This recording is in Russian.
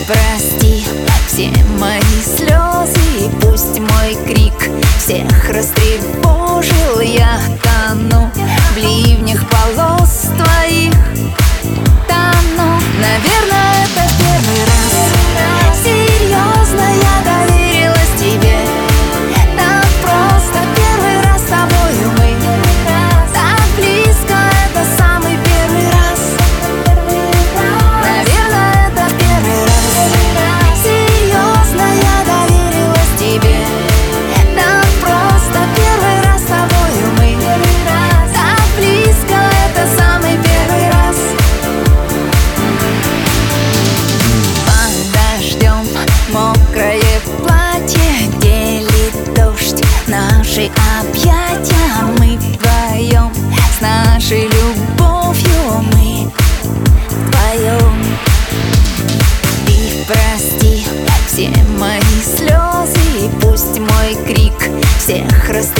прости все мои слезы, и пусть мой крик всех растревожил. Я тону в ливнях полос твоих, тону. Наверное, это первый раз серьезно я доверилась тебе. Так просто первый раз с тобою мы так близко, это самый первый раз. Наверное, это первый раз серьезно я доверилась тебе. Так просто первый раз с тобою мы так близко, это самый первый раз. Под дождем мокрое платье делит дождь наши объятия. Мы вдвоем с нашей любовью мы вдвоем. Ты прости все мои слезы, и пусть мой крик всех растревожил.